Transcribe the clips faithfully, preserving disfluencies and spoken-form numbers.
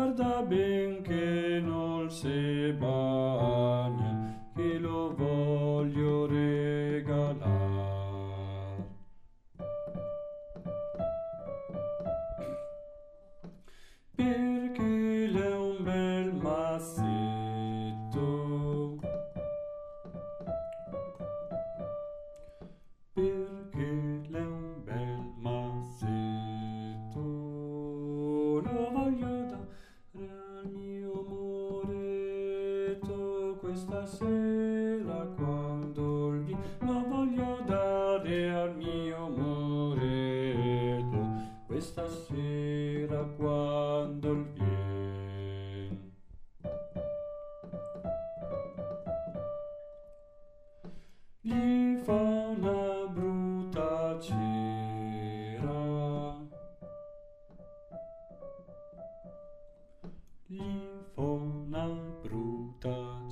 guarda ben che non se bagna, che lo voglio regalar. Perché l'è un bel massetto, perché l'è un bel massetto, lo voglio dare al mio muretto questa sera quando il vien, lo voglio dare al mio muretto questa sera quando il vien. Gli fa una brutta cera, gli fa una brutta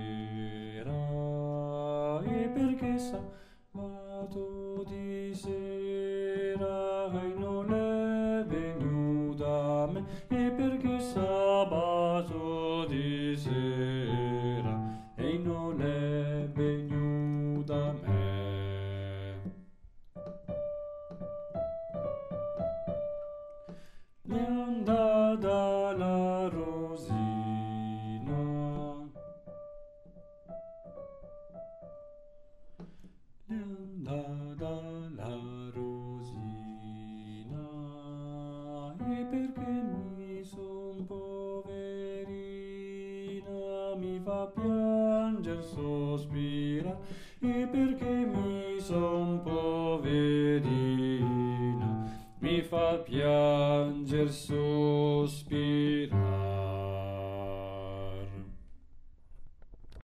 cera, e perché sabato di sera e non è venuta a me, e perché sabato di sera e non è venuta a me. N'è andata la rosina, n'è andata la rosina, e perché mi son poverina, mi fa pianger sospira, e perché mi son poverina, mi fa pianger sospira.